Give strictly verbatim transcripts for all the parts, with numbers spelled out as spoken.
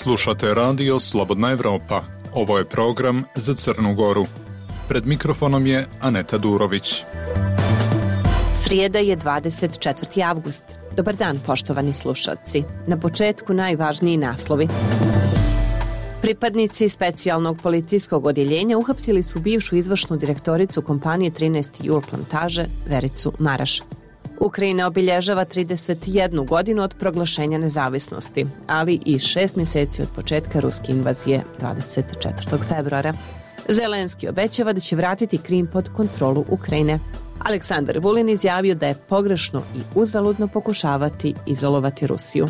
Slušate radio Slobodna Evropa. Ovo je program za Crnu Goru. Pred mikrofonom je Aneta Durović. Srijeda je dvadeset četvrti avgust. Dobar dan, poštovani slušalci. Na početku najvažniji naslovi. Pripadnici specijalnog policijskog odjeljenja uhapsili su bivšu izvršnu direktoricu kompanije trinaesti jul plantaže Vericu Maraš. Ukrajina obilježava trideset jednu godinu od proglašenja nezavisnosti, ali i šest mjeseci od početka ruske invazije dvadeset četvrtog februara. Zelenski obećava da će vratiti Krim pod kontrolu Ukrajine. Aleksandar Vulin izjavio da je pogrešno i uzaludno pokušavati izolovati Rusiju.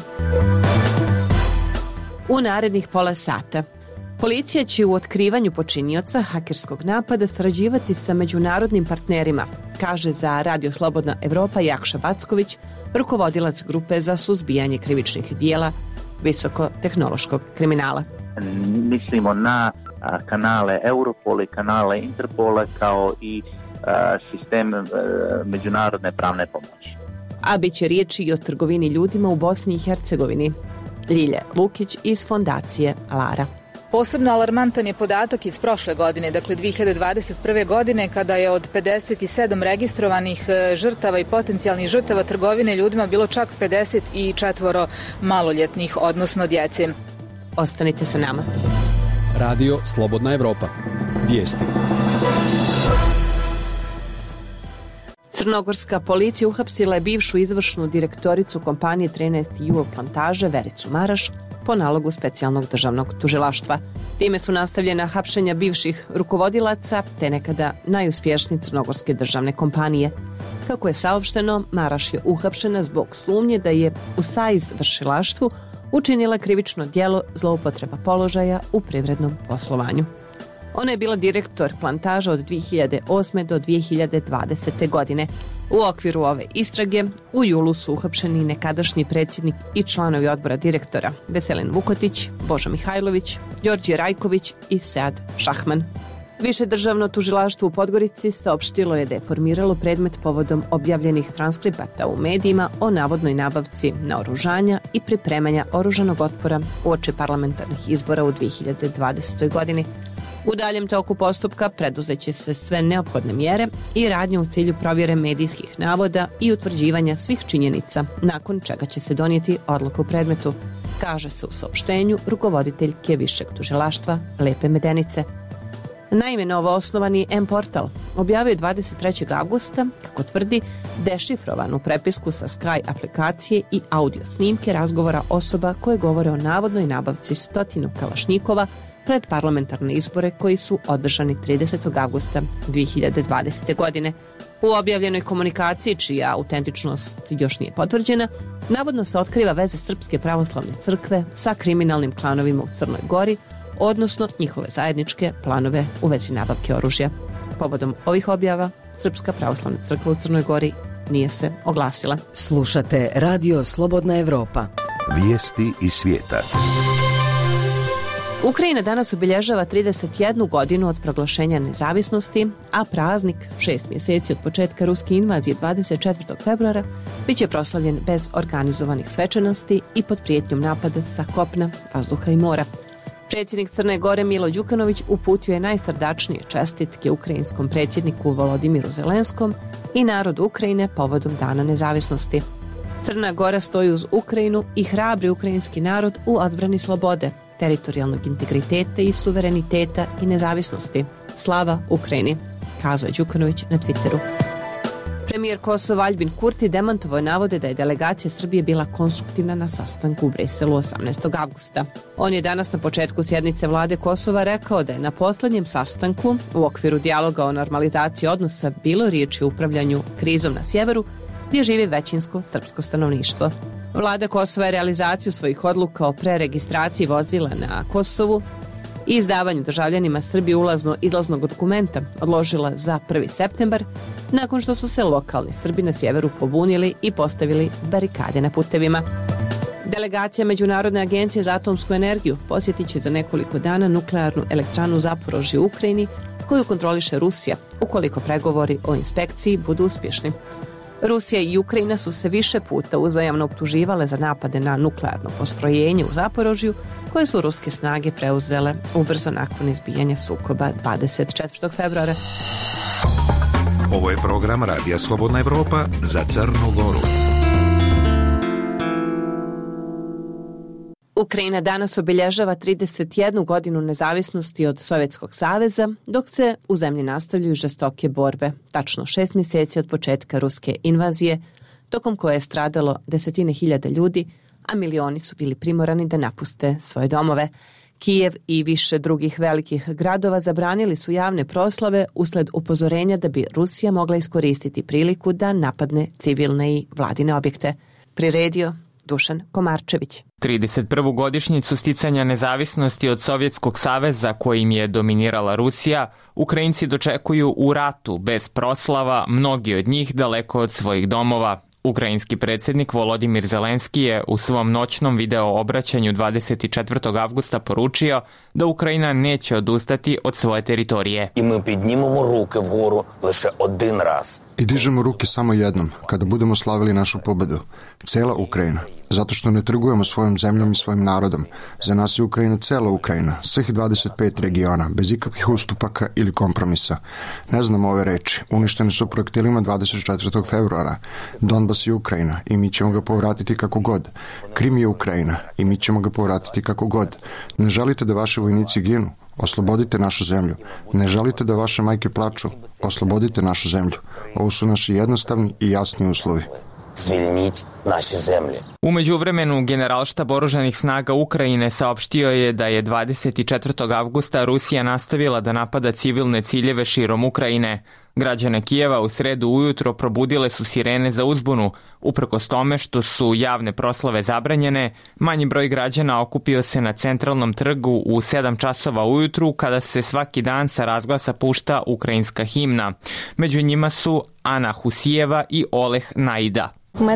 U narednih pola sata policija će u otkrivanju počinioca hakerskog napada sarađivati sa međunarodnim partnerima, kaže za Radio Slobodna Evropa Jakša Backović, rukovodilac grupe za suzbijanje krivičnih dijela visokotehnološkog kriminala. Mislimo na a, kanale Europol i kanale Interpola kao i a, sistem a, međunarodne pravne pomoći. A bit će riječi i o trgovini ljudima u Bosni i Hercegovini. Ljilja Lukić iz fondacije Lara. Posebno alarmantan je podatak iz prošle godine, dakle dvije hiljade dvadeset prve. godine, kada je od pedeset sedam registrovanih žrtava i potencijalnih žrtava trgovine ljudima bilo čak pedeset četiri maloljetnih, odnosno djece. Ostanite sa nama. Radio Slobodna Evropa. Vijesti. Crnogorska policija uhapsila je bivšu izvršnu direktoricu kompanije trinaesti jul plantaže Vericu Maraš po nalogu specijalnog državnog tužilaštva. Time su nastavljena hapšenja bivših rukovodilaca te nekada najuspješnije crnogorske državne kompanije. Kako je saopšteno, Maraš je uhapšena zbog sumnje da je u saizvršilaštvu učinila krivično djelo zloupotreba položaja u privrednom poslovanju. Ona je bila direktor plantaža od dvije hiljade osme do dvije hiljade dvadesete. godine. U okviru ove istrage u julu su uhapšeni nekadašnji predsjednik i članovi odbora direktora Veselin Vukotić, Božo Mihajlović, Đorđe Rajković i Sead Šahman. Više državno tužilaštvo u Podgorici saopštilo je da je formiralo predmet povodom objavljenih transkripata u medijima o navodnoj nabavci naoružanja i pripremanja oružanog otpora uoči parlamentarnih izbora u dvije hiljade dvadesetoj. godini. U daljem toku postupka preduzeće se sve neophodne mjere i radnje u cilju provjere medijskih navoda i utvrđivanja svih činjenica, nakon čega će se donijeti odluka u predmetu, kaže se u saopštenju rukovoditeljke višeg tužilaštva Lepe Medenice. Naime, novoosnovani M-portal objavio je dvadeset trećeg avgusta, kako tvrdi, dešifrovanu prepisku sa Sky aplikacije i audio snimke razgovora osoba koje govore o navodnoj nabavci stotinu kalašnjikova pred parlamentarne izbore koji su održani tridesetog avgusta dvije hiljade dvadesete. godine. U objavljenoj komunikaciji, čija autentičnost još nije potvrđena, navodno se otkriva veze Srpske pravoslavne crkve sa kriminalnim klanovima u Crnoj Gori, odnosno njihove zajedničke planove u vezi nabavke oružja. Povodom ovih objava, Srpska pravoslavna crkva u Crnoj Gori nije se oglasila. Slušate Radio Slobodna Evropa. Vijesti iz svijeta. Ukrajina danas obilježava trideset jednu godinu od proglašenja nezavisnosti, a praznik, šest mjeseci od početka ruske invazije dvadeset četvrtog februara, bit će proslavljen bez organizovanih svečanosti i pod prijetnjom napada sa kopna, vazduha i mora. Predsjednik Crne Gore Milo Đukanović uputio je najsrdačnije čestitke ukrajinskom predsjedniku Volodimiru Zelenskom i narodu Ukrajine povodom Dana nezavisnosti. Crna Gora stoji uz Ukrajinu i hrabri ukrajinski narod u odbrani slobode, teritorijalnog integriteta i suvereniteta i nezavisnosti. Slava Ukrajini, kazao je Đukanović na Twitteru. Premijer Kosova Aljbin Kurti demantovao navode da je delegacija Srbije bila konstruktivna na sastanku u Briselu osamnaestog avgusta. On je danas na početku sjednice vlade Kosova rekao da je na posljednjem sastanku u okviru dijaloga o normalizaciji odnosa bilo riječi o upravljanju krizom na sjeveru, gdje živi većinsko srpsko stanovništvo. Vlada Kosova je realizaciju svojih odluka o preregistraciji vozila na Kosovu i izdavanju državljanima Srbije ulazno-izlaznog dokumenta odložila za prvi septembar, nakon što su se lokalni Srbi na sjeveru pobunili i postavili barikade na putevima. Delegacija Međunarodne agencije za atomsku energiju posjetit će za nekoliko dana nuklearnu elektranu Zaporožje u Ukrajini, koju kontroliše Rusija, ukoliko pregovori o inspekciji budu uspješni. Rusija i Ukrajina su se više puta uzajamno optuživale za napade na nuklearno postrojenje u Zaporožju, koje su ruske snage preuzele ubrzo nakon izbijanja sukoba dvadeset četvrtog februara. Ovo je program Radija Slobodna Evropa za Crnu Goru. Ukrajina danas obilježava trideset jednu godinu nezavisnosti od Sovjetskog saveza, dok se u zemlji nastavljaju žestoke borbe, tačno šest mjeseci od početka ruske invazije, tokom koje je stradalo desetine hiljada ljudi, a milioni su bili primorani da napuste svoje domove. Kijev i više drugih velikih gradova zabranili su javne proslave usled upozorenja da bi Rusija mogla iskoristiti priliku da napadne civilne i vladine objekte. Priredio Dušan Komarčević. trideset prvu godišnjicu sticanja nezavisnosti od Sovjetskog saveza kojim je dominirala Rusija, Ukrajinci dočekuju u ratu, bez proslava, mnogi od njih daleko od svojih domova. Ukrajinski predsjednik Volodimir Zelenski je u svom noćnom video obraćanju dvadeset četvrtog avgusta poručio da Ukrajina neće odustati od svoje teritorije. I mi podnimamo ruke vgoru liše один раз. I dižemo ruke samo jednom, kada budemo slavili našu pobedu. Cela Ukrajina. Zato što ne trgujemo svojom zemljom i svojim narodom. Za nas je Ukrajina cela Ukrajina, svih dvadeset pet regiona, bez ikakvih ustupaka ili kompromisa. Ne znamo ove reči. Uništene su projektilima dvadeset četvrtog februara. Donbas je Ukrajina i mi ćemo ga povratiti kako god. Krim je Ukrajina i mi ćemo ga povratiti kako god. Ne želite da vaši vojnici ginu? Oslobodite našu zemlju. Ne želite da vaše majke plaču? Oslobodite našu zemlju. Ovo su naši jednostavni i jasni uslovi. Звільніть наші землі. U međuvremenu, Generalštab oružanih snaga Ukrajine saopštio je da je dvadeset četvrtog avgusta Rusija nastavila da napada civilne ciljeve širom Ukrajine. Građane Kijeva u sredu ujutro probudile su sirene za uzbunu. Uprkos tome što su javne proslave zabranjene, manji broj građana okupio se na centralnom trgu u sedam časova ujutru kada se svaki dan sa razglasa pušta ukrajinska himna. Među njima su Ana Husijeva i Oleh Naida.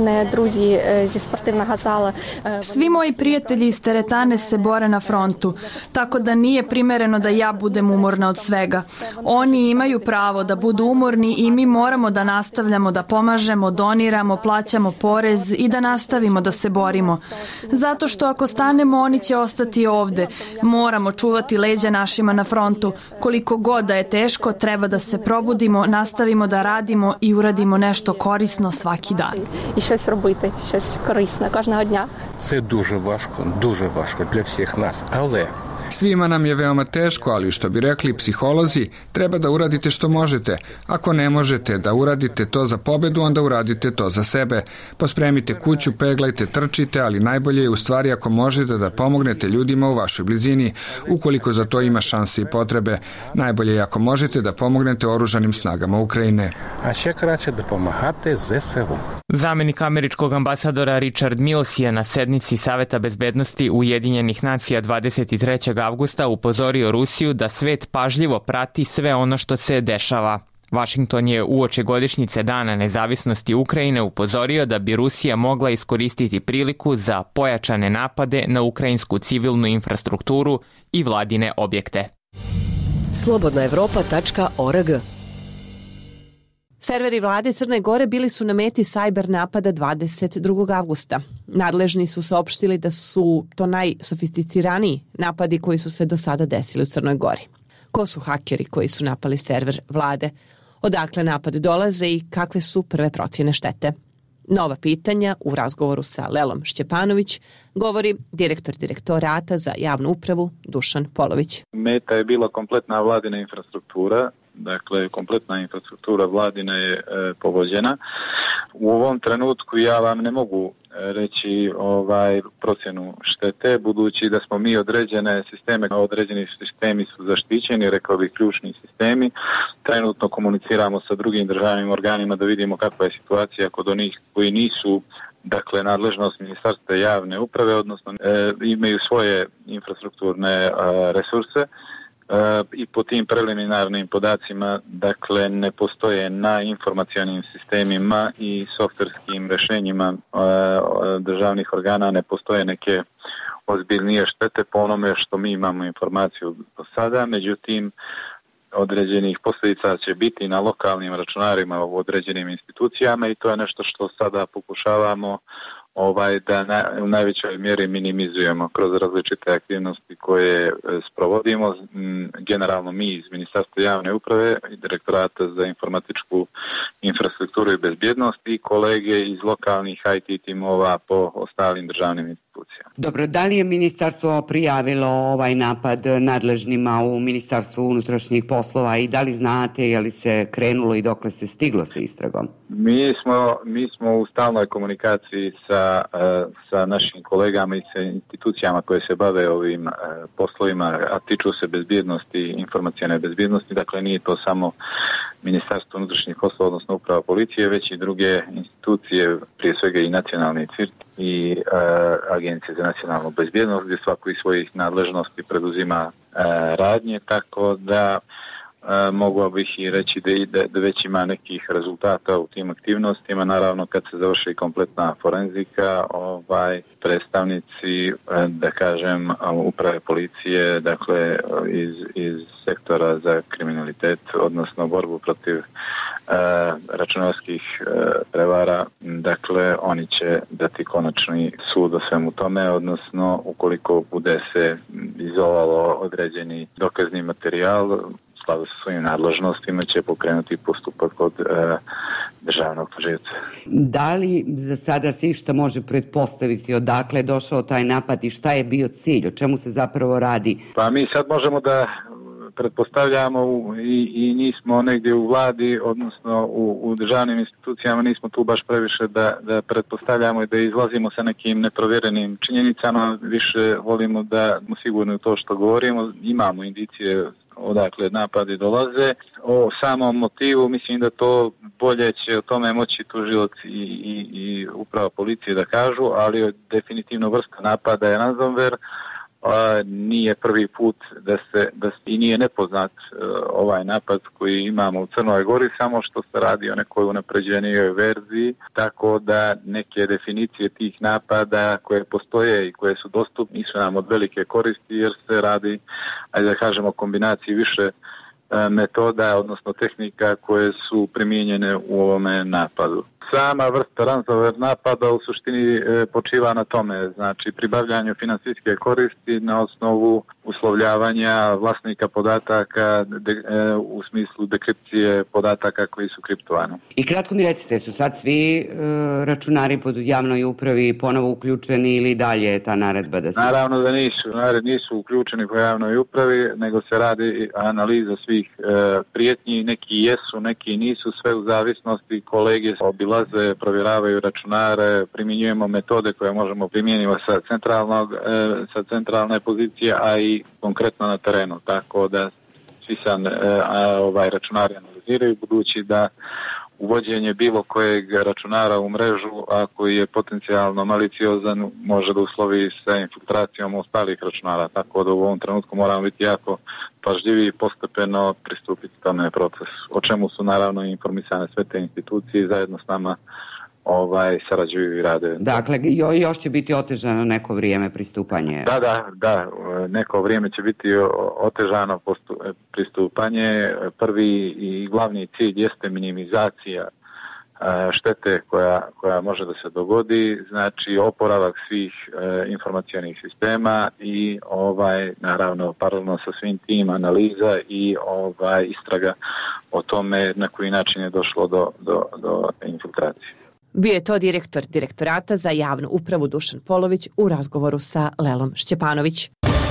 Svi moji prijatelji iz teretane se bore na frontu, tako da nije primereno da ja budem umorna od svega. Oni imaju pravo da budu umorni i mi moramo da nastavljamo da pomažemo, doniramo, plaćamo porez i da nastavimo da se borimo. Zato što ako stanemo, oni će ostati ovde. Moramo čuvati leđa našima na frontu. Koliko god da je teško, treba da se probudimo, nastavimo da radimo i uradimo nešto korisno svaki dan. І щось робити, щось корисне кожного дня. Це дуже важко, дуже важко для всіх нас, але Svima nam je veoma teško, ali što bi rekli psiholozi, treba da uradite što možete. Ako ne možete da uradite to za pobedu, onda uradite to za sebe. Pospremite kuću, peglajte, trčite, ali najbolje je u stvari ako možete da pomognete ljudima u vašoj blizini, ukoliko za to ima šanse i potrebe. Najbolje je ako možete da pomognete oružanim snagama Ukrajine. A še kraće da pomagate ze es u. Zamenik američkog ambasadora Richard Mills je na sednici Saveta bezbednosti Ujedinjenih nacija dvadeset trećeg avgusta upozorio Rusiju da svet pažljivo prati sve ono što se dešava. Washington je uoči godišnjice Dana nezavisnosti Ukrajine upozorio da bi Rusija mogla iskoristiti priliku za pojačane napade na ukrajinsku civilnu infrastrukturu i vladine objekte. slobodna evropa tačka org. Serveri vlade Crne Gore bili su na meti sajber napada dvadeset drugog avgusta. Nadležni su saopštili da su to najsofisticiraniji napadi koji su se do sada desili u Crnoj Gori. Ko su hakeri koji su napali server vlade? Odakle napad dolaze i kakve su prve procjene štete? Nova pitanja u razgovoru sa Lelom Šćepanović govori direktor direktorata za javnu upravu Dušan Polović. Meta je bila kompletna vladina infrastruktura. Dakle, kompletna infrastruktura vladina je e, pogođena. U ovom trenutku ja vam ne mogu reći ovaj procjenu štete, budući da smo mi određene sisteme, određeni sistemi su zaštićeni, rekao bih ključni sistemi. Trenutno komuniciramo sa drugim državnim organima da vidimo kakva je situacija kod onih koji nisu, dakle, nadležnost Ministarstva javne uprave, odnosno e, imaju svoje infrastrukturne e, resurse. I po tim preliminarnim podacima, dakle, ne postoje na informacionim sistemima i softverskim rešenjima državnih organa, ne postoje neke ozbiljnije štete po onome što mi imamo informaciju do sada. Međutim, određenih posljedica će biti na lokalnim računarima u određenim institucijama i to je nešto što sada pokušavamo ovaj, da na, u najvećoj mjeri minimizujemo kroz različite aktivnosti koje sprovodimo. Generalno mi iz Ministarstva javne uprave i Direktorata za informatičku infrastrukturu i bezbjednost i kolege iz lokalnih I T timova po ostalim državnim institucijama. Dobro, da li je ministarstvo prijavilo ovaj napad nadležnima u Ministarstvu unutrašnjih poslova i da li znate je li se krenulo i dokle se stiglo sa istragom? Mi smo, mi smo u stalnoj komunikaciji sa, sa našim kolegama i sa institucijama koje se bave ovim poslovima, a tiču se bezbjednosti, informacijane bezbjednosti, dakle nije to samo Ministarstvo unutrašnjih poslova, odnosno uprava policije, već i druge institucije, prije svega i nacionalni C I R T i e, Agencije za nacionalnu bezbjednost, gdje svako iz svojih nadležnosti preduzima e, radnje, tako da e, mogu bih i reći da, da, da već ima nekih rezultata u tim aktivnostima. Naravno, kad se završi kompletna forenzika, ovaj, predstavnici, e, da kažem, uprave policije, dakle iz, iz sektora za kriminalitet, odnosno borbu protiv E, računarskih e, prevara, dakle oni će dati konačni sud o svemu tome, odnosno ukoliko bude se izolalo određeni dokazni materijal u skladu sa svojim nadležnostima će pokrenuti postupak kod e, državnog tužioca. Da li za sada se išta može pretpostaviti odakle je došao taj napad i šta je bio cilj, o čemu se zapravo radi? Pa mi sad možemo da pretpostavljamo u, i, i nismo negdje u vladi, odnosno u, u državnim institucijama, nismo tu baš previše da, da pretpostavljamo i da izlazimo sa nekim neprovjerenim činjenicama, više volimo da smo sigurni u to što govorimo, imamo indicije odakle napadi dolaze. O samom motivu mislim da to bolje će o tome moći tužilac i, i, i uprava policije da kažu, ali definitivno vrsta napada je ransomware. A, nije prvi put da se, da se i nije nepoznat uh, ovaj napad koji imamo u Crnoj Gori, samo što se radi o nekoj unapređenijoj verziji, tako da neke definicije tih napada koje postoje i koje su dostupni su nam od velike koristi jer se radi, ajde da kažemo, kombinaciji više uh, metoda, odnosno tehnika koje su primijenjene u ovome napadu. Sama vrsta ransomware napada u suštini e, počiva na tome, znači pribavljanju financijske koristi na osnovu uslovljavanja vlasnika podataka de, e, u smislu dekripcije podataka koji su kriptovani. I kratko mi recite, su sad svi e, računari pod javnoj upravi ponovo uključeni ili dalje je ta naredba da se... Naravno da nisu, nared nisu uključeni po javnoj upravi, nego se radi analiza svih e, prijetnji, neki jesu, neki nisu, sve u zavisnosti kolege obila provjeravaju računare, primjenjujemo metode koje možemo primijeniti sa centralnog, sa centralne pozicije, a i konkretno na terenu, tako da svi se ovaj, računari analiziraju, budući da uvođenje bilo kojeg računara u mrežu, ako je potencijalno maliciozan, može da uslovi sa infiltracijom ostalih računara, tako da u ovom trenutku moramo biti jako pažljivi i postepeno pristupiti tome procesu, o čemu su naravno informisane sve te institucije zajedno s nama ovaj, sarađuju i rade. Dakle, jo, još će biti otežano neko vrijeme pristupanje. Da, da, da, neko vrijeme će biti otežano postu, pristupanje. Prvi i glavni cilj jeste minimizacija štete koja, koja može da se dogodi, znači oporavak svih e, informacionih sistema i ovaj naravno paralelno sa svim tim analiza i ovaj istraga o tome na koji način je došlo do, do, do infiltracije. Bio je to direktor Direktorata za javnu upravu Dušan Polović u razgovoru sa Lelom Šćepanović.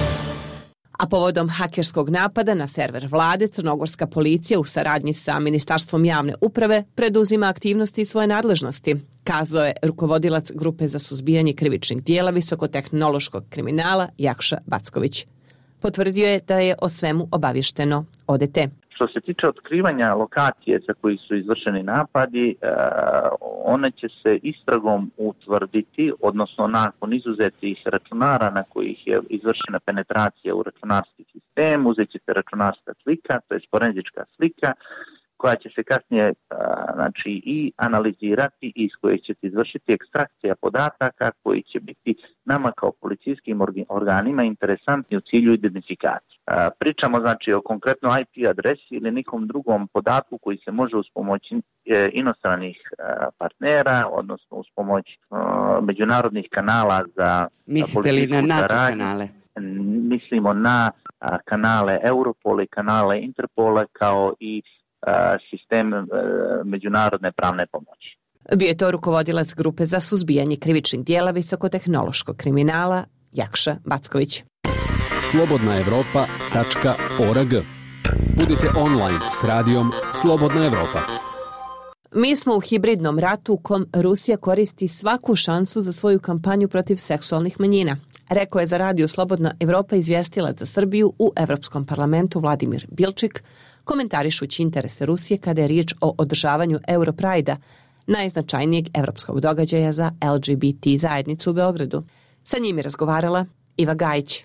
A povodom hakerskog napada na server vlade, crnogorska policija u saradnji sa Ministarstvom javne uprave preduzima aktivnosti iz svoje nadležnosti, kazao je rukovodilac grupe za suzbijanje krivičnih dijela visokotehnološkog kriminala Jakša Backović. Potvrdio je da je o svemu obavješteno O D T. Što se tiče otkrivanja lokacije za koji su izvršeni napadi, e, one će se istragom utvrditi, odnosno nakon izuzetih računara na kojih je izvršena penetracija u računarski sistem, uzet će se računarska slika, to je forenzička slika, koja će se kasnije a, znači, i analizirati i iz koje će se izvršiti ekstrakcija podataka koji će biti nama kao policijskim organima interesantni u cilju identifikacije. Pričamo znači o konkretno I P adresi ili nekom drugom podatku koji se može uz pomoć inostranih partnera, odnosno uz pomoć međunarodnih kanala za Mislite li na NATO kanale? Mislimo na kanale Europola i kanale Interpola kao i sistem međunarodne pravne pomoći. Bio je to rukovodilac grupe za suzbijanje krivičnih dijela visokotehnološkog kriminala Jakša Backović. slobodna evropa tačka org. Budite online s radijom Slobodna Evropa. Mi smo u hibridnom ratu u kom Rusija koristi svaku šansu za svoju kampanju protiv seksualnih manjina, rekao je za radio Slobodna Evropa izvjestilac za Srbiju u Evropskom parlamentu Vladimir Bilčik, komentarišući interese Rusije kada je riječ o održavanju Europride-a, najznačajnijeg evropskog događaja za L G B T zajednicu u Beogradu. Sa njim je razgovarala Iva Gajić.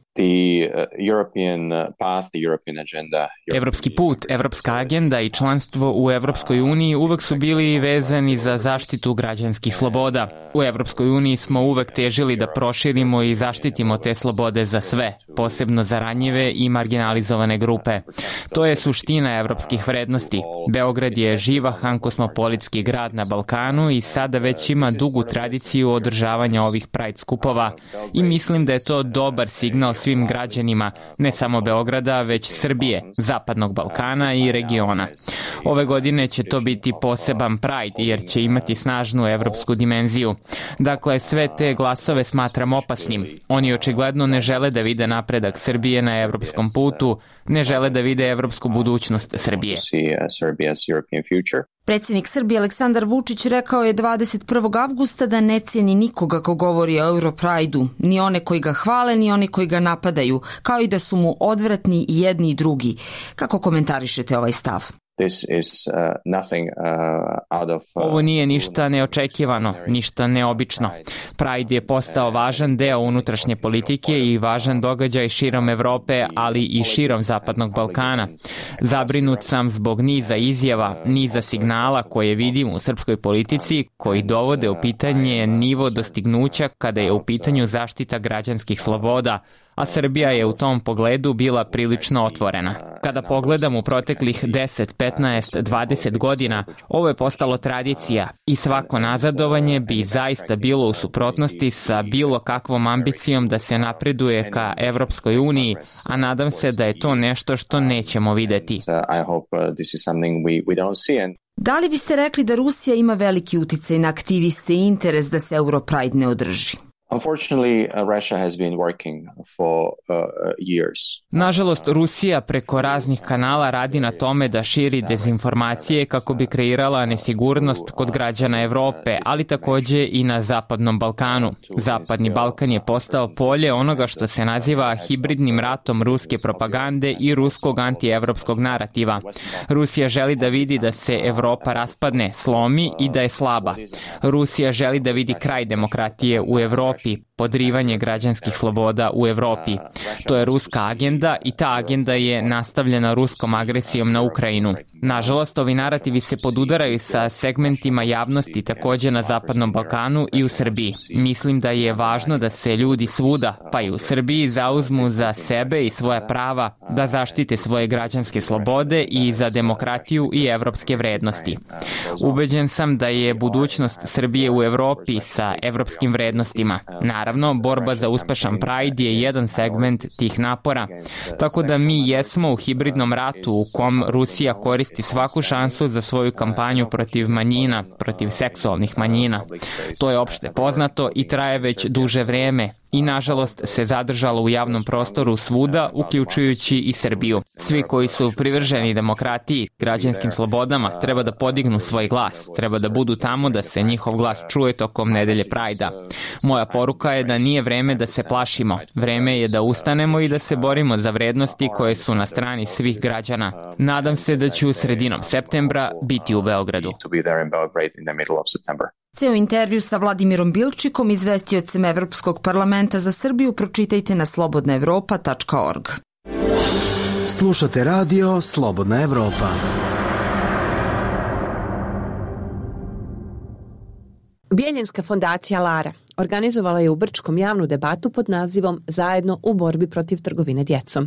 Evropski put, evropska agenda i članstvo u Evropskoj uniji uvek su bili vezani za zaštitu građanskih sloboda. U Evropskoj uniji smo uvek težili da proširimo i zaštitimo te slobode za sve, posebno za ranjive i marginalizovane grupe. To je suština evropskih vrednosti. Beograd je živahan kosmopolitski grad na Balkanu i sada već ima dugu tradiciju održavanja ovih Pride skupova i mislim da je to dobar signal svim građanima, ne samo Beograda, već Srbije, Zapadnog Balkana i regiona. Ove godine će to biti poseban Pride, jer će imati snažnu evropsku dimenziju. Dakle, sve te glasove smatram opasnim. Oni očigledno ne žele da vide napredak Srbije na evropskom putu, ne žele da vide evropsku budućnost Srbije. Predsjednik Srbije Aleksandar Vučić rekao je dvadeset prvog avgusta da ne cijeni nikoga ko govori o Europride-u, ni one koji ga hvale, ni one koji ga napadaju, kao i da su mu odvratni i jedni i drugi. Kako komentarišete ovaj stav? Ovo nije ništa neočekivano, ništa neobično. Pride je postao važan deo unutrašnje politike i važan događaj širom Evrope, ali i širom Zapadnog Balkana. Zabrinut sam zbog niza izjava, niza signala koje vidim u srpskoj politici koji dovode u pitanje nivo dostignuća kada je u pitanju zaštita građanskih sloboda, a Srbija je u tom pogledu bila prilično otvorena. Kada pogledam u proteklih deset, petnaest, dvadeset godina, ovo je postalo tradicija i svako nazadovanje bi zaista bilo u suprotnosti sa bilo kakvom ambicijom da se napreduje ka Evropskoj uniji, a nadam se da je to nešto što nećemo videti. Da li biste rekli da Rusija ima veliki uticaj na aktiviste i interes da se Europride ne održi? Nažalost, Rusija preko raznih kanala radi na tome da širi dezinformacije kako bi kreirala nesigurnost kod građana Evrope, ali takođe i na Zapadnom Balkanu. Zapadni Balkan je postao polje onoga što se naziva hibridnim ratom ruske propagande i ruskog antievropskog narativa. Rusija želi da vidi da se Evropa raspadne, slomi i da je slaba. Rusija želi da vidi kraj demokratije u Evropi, podrivanje građanskih sloboda u Evropi. To je ruska agenda i ta agenda je nastavljena ruskom agresijom na Ukrajinu. Nažalost, ovi narativi se podudaraju sa segmentima javnosti takođe na Zapadnom Balkanu i u Srbiji. Mislim da je važno da se ljudi svuda, pa i u Srbiji, zauzmu za sebe i svoja prava, da zaštite svoje građanske slobode i za demokratiju i evropske vrednosti. Ubeđen sam da je budućnost Srbije u Evropi sa evropskim vrednostima. Naravno, borba za uspešan Pride je jedan segment tih napora, tako da mi jesmo u hibridnom ratu u kom Rusija koristi svaku šansu za svoju kampanju protiv manjina, protiv seksualnih manjina. To je opšte poznato i traje već duže vreme i nažalost se zadržalo u javnom prostoru svuda, uključujući i Srbiju. Svi koji su privrženi demokratiji, građanskim slobodama, treba da podignu svoj glas, treba da budu tamo da se njihov glas čuje tokom nedelje Prajda. Moja poruka je da nije vreme da se plašimo, vreme je da ustanemo i da se borimo za vrednosti koje su na strani svih građana. Nadam se da ću sredinom septembra biti u Beogradu. Ceo intervju sa Vladimirom Bilčikom, izvestiocem Evropskog parlamenta za Srbiju, pročitajte na slobodna evropa tačka org. Slušate radio Slobodna Evropa. Bijeljinska fondacija Lara organizovala je u Brčkom javnu debatu pod nazivom Zajedno u borbi protiv trgovine djecom.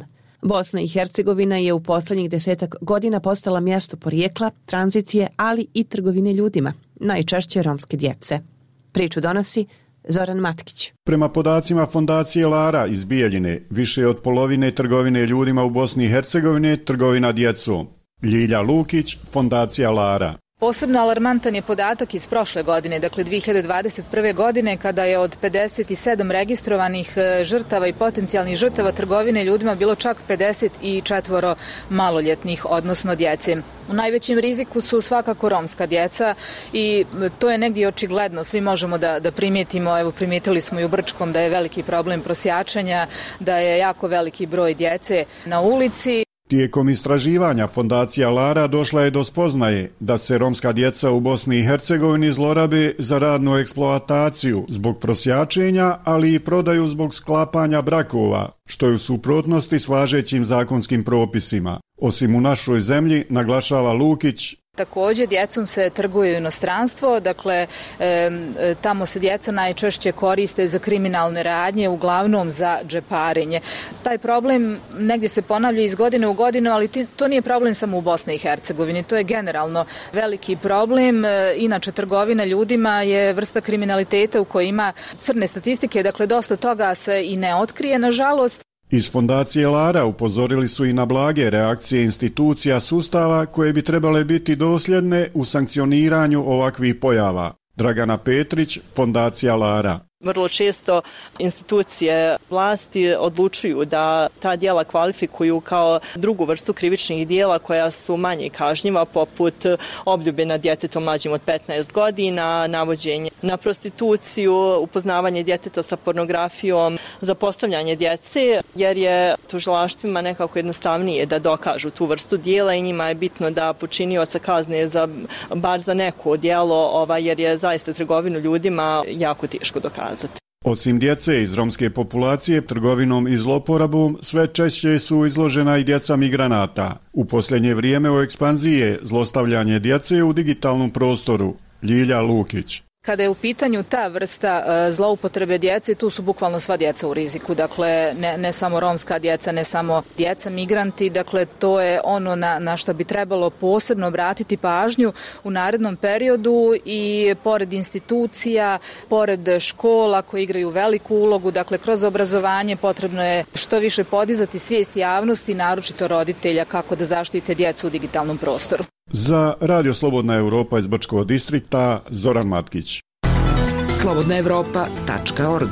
Bosna i Hercegovina je u poslednjih desetak godina postala mjesto porijekla, tranzicije, ali i trgovine ljudima, najčešće romske djece. Priču donosi Zoran Matkić. Prema podacima fondacije Lara iz Bijeljine, više od polovine trgovine ljudima u Bosni i Hercegovini je trgovina djecom. Ljilja Lukić, fondacija Lara. Posebno alarmantan je podatak iz prošle godine, dakle dvije hiljade dvadeset prve. godine, kada je od pedeset sedam registrovanih žrtava i potencijalnih žrtava trgovine ljudima bilo čak pedeset četiri maloljetnih, odnosno djece. U najvećem riziku su svakako romska djeca i to je negdje očigledno, svi možemo da, da primijetimo, evo primijetili smo i u Brčkom da je veliki problem prosjačanja, da je jako veliki broj djece na ulici. Tijekom istraživanja fondacija Lara došla je do spoznaje da se romska djeca u Bosni i Hercegovini zlorabe za radnu eksploataciju zbog prosjačenja, ali i prodaju zbog sklapanja brakova, što je u suprotnosti s važećim zakonskim propisima. Osim u našoj zemlji, naglašava Lukić, također djecom se trguje u inostranstvo, dakle e, tamo se djeca najčešće koriste za kriminalne radnje, uglavnom za džeparenje. Taj problem negdje se ponavlja iz godine u godinu, ali ti, to nije problem samo u Bosni i Hercegovini, to je generalno veliki problem. E, inače, trgovina ljudima je vrsta kriminaliteta u kojoj ima crne statistike, dakle dosta toga se i ne otkrije, nažalost. Iz fondacije Lara upozorili su i na blage reakcije institucija sustava koje bi trebale biti dosljedne u sankcioniranju ovakvih pojava. Dragana Petrić, fondacija Lara. Vrlo često institucije vlasti odlučuju da ta djela kvalifikuju kao drugu vrstu krivičnih djela koja su manje kažnjiva, poput obljube nad djetetom mlađim od petnaest godina, navođenje na prostituciju, upoznavanje djeteta sa pornografijom, zapostavljanje djece, jer je tužilaštvima nekako jednostavnije da dokažu tu vrstu djela i njima je bitno da počinioca kazne za, bar za neko djelo, ovaj, jer je zaista trgovinu ljudima jako teško dokazati. Osim djece iz romske populacije, trgovinom i zloporabom sve češće su izložena i djeca migranata. U posljednje vrijeme u ekspanziji je zlostavljanje djece u digitalnom prostoru. Ljilja Lukić. Kada je u pitanju ta vrsta uh, zloupotrebe djece, tu su bukvalno sva djeca u riziku, dakle ne, ne samo romska djeca, ne samo djeca migranti, dakle to je ono na, na što bi trebalo posebno obratiti pažnju u narednom periodu i pored institucija, pored škola koje igraju veliku ulogu, dakle kroz obrazovanje potrebno je što više podizati svijest javnosti, naročito roditelja, kako da zaštite djecu u digitalnom prostoru. Za Radio Slobodna Evropa iz Brčkog distrikta, Zoran Matkić. slobodna evropa tačka org.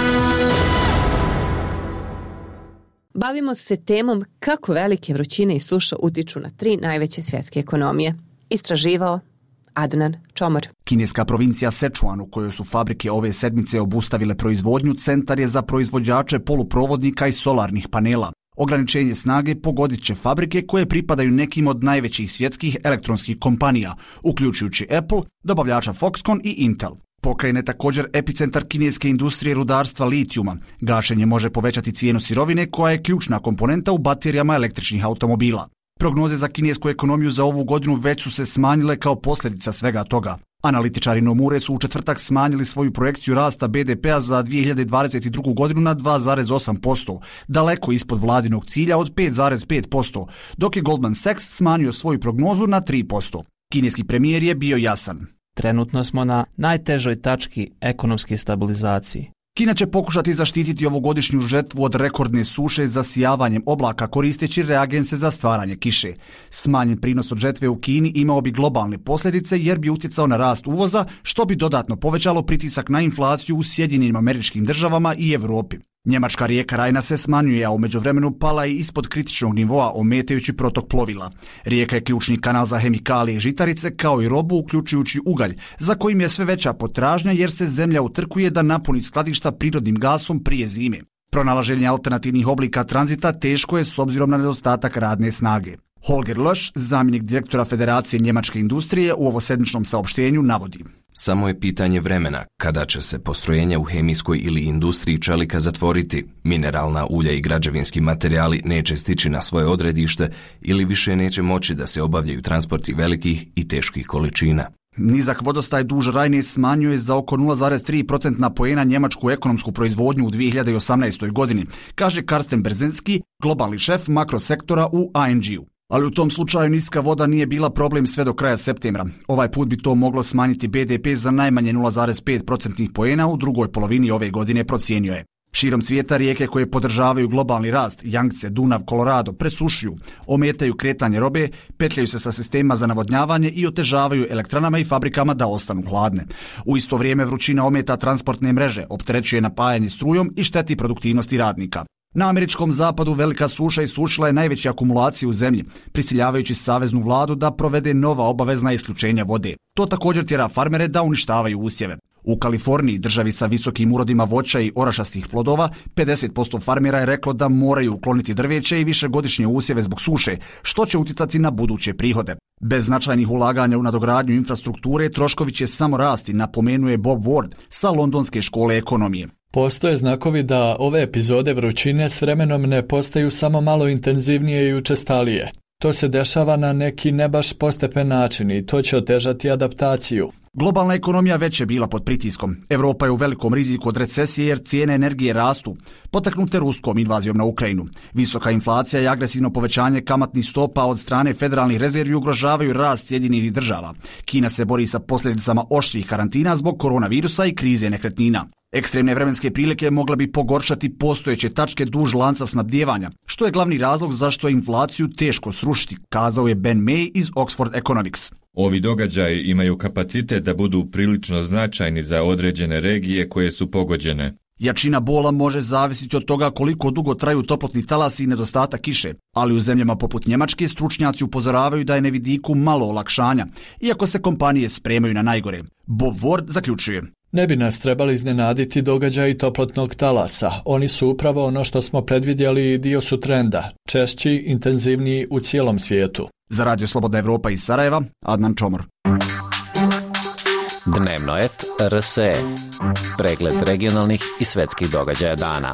Bavimo se temom kako velike vrućine i suša utiču na tri najveće svjetske ekonomije. Istraživao Adnan Čomor. Kineska provincija Sečuan, u kojoj su fabrike ove sedmice obustavile proizvodnju, centar je za proizvođače poluprovodnika i solarnih panela. Ograničenje snage pogodit će fabrike koje pripadaju nekim od najvećih svjetskih elektronskih kompanija, uključujući Apple, dobavljača Foxconn i Intel. Pokrajina je također epicentar kineske industrije rudarstva litijuma. Gašenje može povećati cijenu sirovine koja je ključna komponenta u baterijama električnih automobila. Prognoze za kinesku ekonomiju za ovu godinu već su se smanjile kao posljedica svega toga. Analitičari Nomure su u četvrtak smanjili svoju projekciju rasta be de pea za dvije hiljade dvadeset drugu. godinu na dva zarez osam posto, daleko ispod vladinog cilja od pet zarez pet posto, dok je Goldman Sachs smanjio svoju prognozu na tri posto. Kineski premijer je bio jasan. Trenutno smo na najtežoj tački ekonomske stabilizacije. Kina će pokušati zaštititi ovogodišnju žetvu od rekordne suše zasijavanjem oblaka koristeći reagense za stvaranje kiše. Smanjen prinos od žetve u Kini imao bi globalne posljedice jer bi utjecao na rast uvoza, što bi dodatno povećalo pritisak na inflaciju u Sjedinjenim Američkim Državama i Europi. Njemačka rijeka Rajna se smanjuje, a u međuvremenu pala i ispod kritičnog nivoa, ometajući protok plovila. Rijeka je ključni kanal za hemikalije i žitarice, kao i robu, uključujući ugalj, za kojim je sve veća potražnja jer se zemlja utrkuje da napuni skladišta prirodnim gasom prije zime. Pronalaženje alternativnih oblika tranzita teško je s obzirom na nedostatak radne snage. Holger Lösch, zamjenik direktora Federacije njemačke industrije, u ovosedmičnom saopštenju navodi: Samo je pitanje vremena kada će se postrojenja u hemijskoj ili industriji čelika zatvoriti, mineralna ulja i građevinski materijali neće stići na svoje odredište ili više neće moći da se obavljaju transporti velikih i teških količina. Nizak vodostaj duž Rajne smanjuje za oko nula zarez tri procentna poena njemačku ekonomsku proizvodnju u dvije hiljade osamnaestoj. godini, kaže Karsten Berzenski, globalni šef makrosektora u A N G-u. Ali u tom slučaju niska voda nije bila problem sve do kraja septembra. Ovaj put bi to moglo smanjiti B D P za najmanje nula zarez pet procentnih poena u drugoj polovini ove godine, procijenio je. Širom svijeta rijeke koje podržavaju globalni rast, Yangtze, Dunav, Colorado, presušuju, ometaju kretanje robe, petljaju se sa sistemima za navodnjavanje i otežavaju elektranama i fabrikama da ostanu hladne. U isto vrijeme vrućina ometa transportne mreže, opterećuje napajanje strujom i šteti produktivnosti radnika. Na američkom zapadu velika suša isušila je najveće akumulacije u zemlji, prisiljavajući saveznu vladu da provede nova obavezna isključenja vode. To također tjera farmere da uništavaju usjeve. U Kaliforniji, državi sa visokim urodima voća i orašastih plodova, pedeset posto farmera je reklo da moraju ukloniti drveće i višegodišnje usjeve zbog suše, što će utjecati na buduće prihode. Bez značajnih ulaganja u nadogradnju infrastrukture, troškovi će samo rasti, napomenuje Bob Ward sa Londonske škole ekonomije. Postoje znakovi da ove epizode vrućine s vremenom ne postaju samo malo intenzivnije i učestalije. To se dešava na neki ne baš postepen način i to će otežati adaptaciju. Globalna ekonomija već je bila pod pritiskom. Evropa je u velikom riziku od recesije jer cijene energije rastu, potaknute ruskom invazijom na Ukrajinu. Visoka inflacija i agresivno povećanje kamatnih stopa od strane federalnih rezervi ugrožavaju rast Sjedinjenih država. Kina se bori sa posljedicama oštrih karantina zbog koronavirusa i krize nekretnina. Ekstremne vremenske prilike mogle bi pogoršati postojeće tačke duž lanca snabdijevanja, što je glavni razlog zašto je inflaciju teško srušiti, kazao je Ben May iz Oxford Economics. Ovi događaji imaju kapacitet da budu prilično značajni za određene regije koje su pogođene. Jačina bola može zavisiti od toga koliko dugo traju toplotni talasi i nedostatak kiše, ali u zemljama poput Njemačke stručnjaci upozoravaju da je na vidiku malo olakšanja, iako se kompanije spremaju na najgore. Bob Ward zaključuje. Ne bi nas trebali iznenaditi događaji toplotnog talasa. Oni su upravo ono što smo predvidjeli i dio su trenda, češći, intenzivniji u cijelom svijetu. Za Radio Slobodna Evropa iz Sarajeva, Adnan Čomor. Dnevno et R S E. Pregled regionalnih i svetskih događaja dana.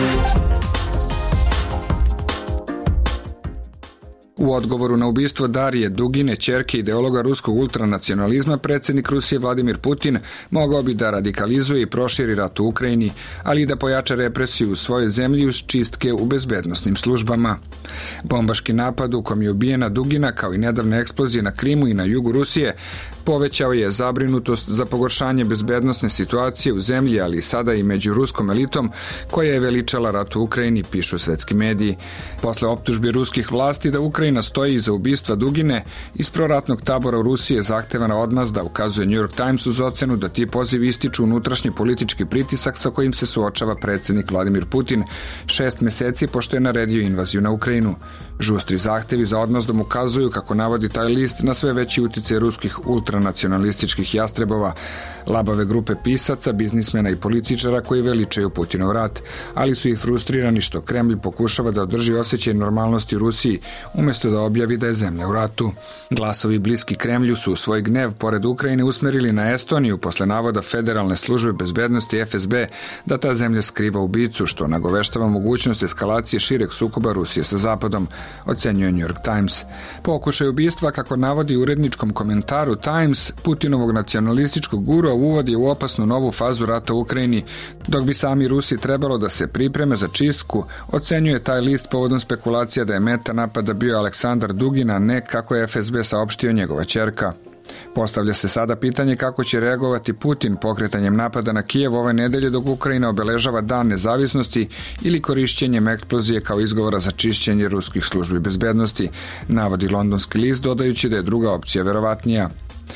U odgovoru na ubistvo Darije Dugine, ćerke ideologa ruskog ultranacionalizma, predsjednik Rusije Vladimir Putin mogao bi da radikalizuje i proširi rat u Ukrajini, ali i da pojača represiju u svojoj zemlji uz čistke u bezbednosnim službama. Bombaški napad u kom je ubijena Dugina, kao i nedavne eksplozije na Krimu i na jugu Rusije, povećao je zabrinutost za pogoršanje bezbednosne situacije u zemlji, ali sada i među ruskom elitom koja je veličala rat u Ukrajini, pišu svetski mediji. Posle optužbi ruskih vlasti da Ukrajina stoji iza ubistva Dugine, iz proratnog tabora u Rusiji je zahtevana odmazda, ukazuje New York Times uz ocenu da ti pozivi ističu unutrašnji politički pritisak sa kojim se suočava predsjednik Vladimir Putin šest meseci pošto je naredio invaziju na Ukrajinu. Žustri zahtevi za odmazdom ukazuju, kako navodi taj list, na sve veći utjecaj ruskih ultranacionalističkih jastrebova, labave grupe pisaca, biznismena i političara koji veličaju Putinov rat, ali su i frustrirani što Kremlj pokušava da održi osjećaj normalnosti u Rusiji, umjesto da objavi da je zemlja u ratu. Glasovi bliski Kremlju su svoj gnev pored Ukrajine usmerili na Estoniju posle navoda Federalne službe bezbednosti F S B da ta zemlja skriva ubicu, što nagoveštava mogućnost eskalacije šireg sukoba Rusije sa Zapadom, ocenjuje New York Times. Pokušaj ubistva, kako navodi u uredničkom komentaru Times, Putinovog nacionalističkog gurua uvodi u opasnu novu fazu rata u Ukrajini, dok bi sami Rusi trebalo da se pripreme za čistku, ocenjuje taj list povodom spekulacija da je meta napada bio Aleksandar Dugin, a ne, kako je F S B saopštio, njegova ćerka. Postavlja se sada pitanje kako će reagovati Putin pokretanjem napada na Kijev ove nedelje dok Ukrajina obeležava dan nezavisnosti ili korišćenjem eksplozije kao izgovora za čišćenje ruskih službi bezbednosti, navodi londonski list, dodajući da je druga opcija verovatnija.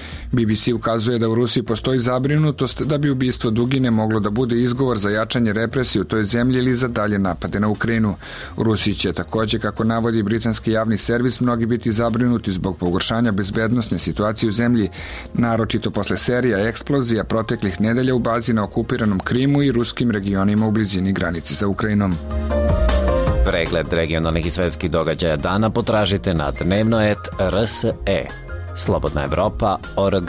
B B C ukazuje da u Rusiji postoji zabrinutost da bi ubistvo Dugine moglo da bude izgovor za jačanje represije u toj zemlji ili za dalje napade na Ukrajinu. U Rusiji će također, kako navodi britanski javni servis, mnogi biti zabrinuti zbog pogoršanja bezbednosne situacije u zemlji, naročito posle serija eksplozija proteklih nedelja u bazi na okupiranom Krimu i ruskim regionima u blizini granice sa Ukrajinom. Pregled regionalnih i svetskih događaja dana potražite na dnevno et R S E. Slobodna Evropa tačka org.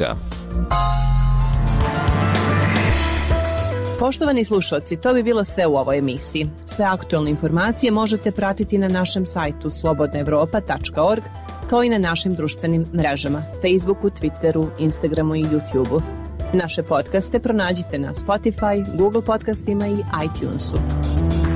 Poštovani slušalci, to bi bilo sve u ovoj emisiji. Sve aktualne informacije možete pratiti na našem sajtu slobodna evropa tačka org, kao i na našim društvenim mrežama, Facebooku, Twitteru, Instagramu i YouTubeu. Naše podcaste pronađite na Spotify, Google podcastima i iTunesu.